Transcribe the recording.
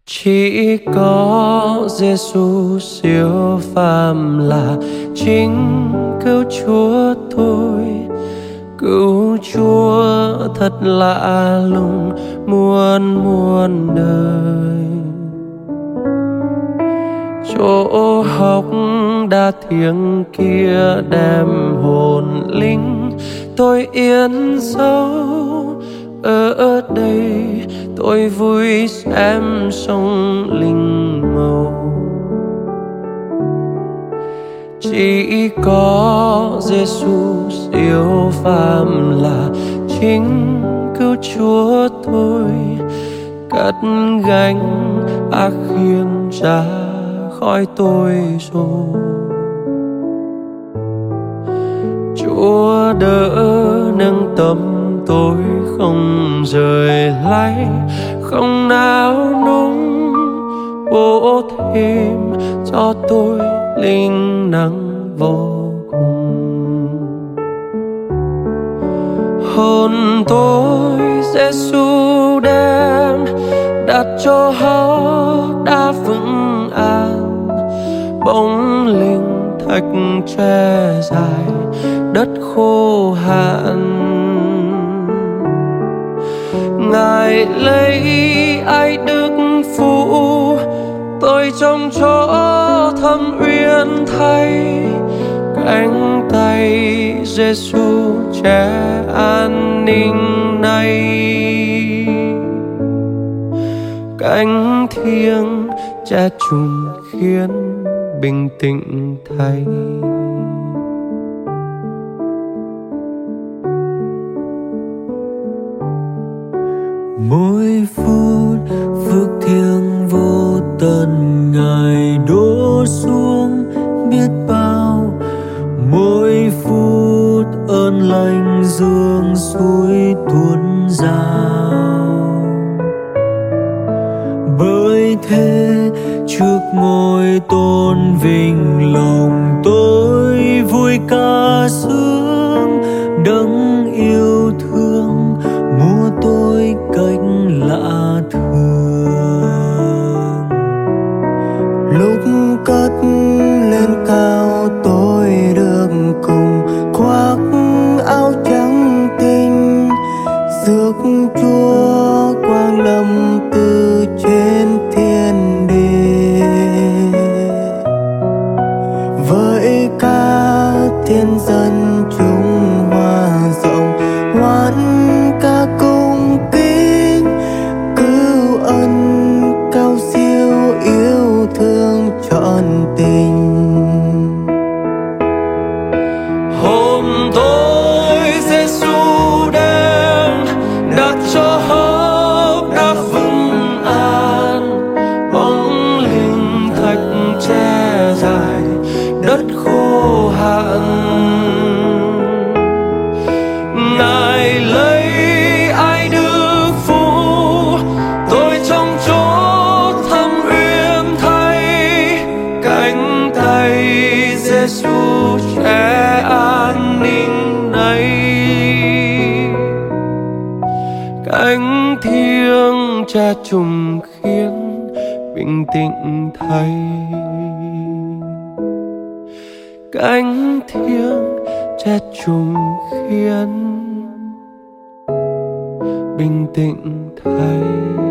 Chỉ có Giêsu siêu phàm là chính cứu Chúa tôi, cứu Chúa thật lạ lùng muôn muôn đời. Chỗ hốc đa thiêng kia đem hồn linh tôi yên dấu, ở đây tôi vui xem sông linh màu. Chỉ có Giêsu siêu phàm là chính cứu Chúa tôi, cất gánh ác khiêng trả khỏi tôi rồi. Chúa đỡ nâng tâm tôi không rời lay, không nao núng bố thêm cho tôi linh năng vô cùng. Hồn tôi Giêsu đem đặt cho Hóc đã vững an, bóng linh thạch tre dài đất khô hạn. Ngài lấy ai đức phụ tôi trong chỗ thâm uyên thay, cánh tay Giêsu che an ninh này. Cánh thiêng che chùm khiến bình tĩnh thay. Mỗi phút phước thiêng vô tận Ngài đổ xuống biết bao, mỗi phút ơn lành dương suối tuôn rào. Bởi thế trước ngôi tôn vinh lòng tôi vui ca sướng, đấng yêu thương mua tôi cách lạ thường. Lúc cất lên cao tôi được cùng khoác áo trắng tinh, rước Chúa quang lâm từ trên thiên địa. Với ca thiên dân chúng hòa rộng hoan ca cung kính, cứu ân cao siêu yêu thương trọn tình. Hồn tôi Giêsu đem đặt cho Hóc đã vững an, bóng linh thạch tre dài đất khô hạn. Ngài lấy ai đức phụ tôi trong chỗ thâm uyên thay, cánh tay Giêsu che an ninh này. Cánh thiêng che chùm khiến bình tĩnh thay. Cánh thiêng che chùm khiến bình tĩnh thay.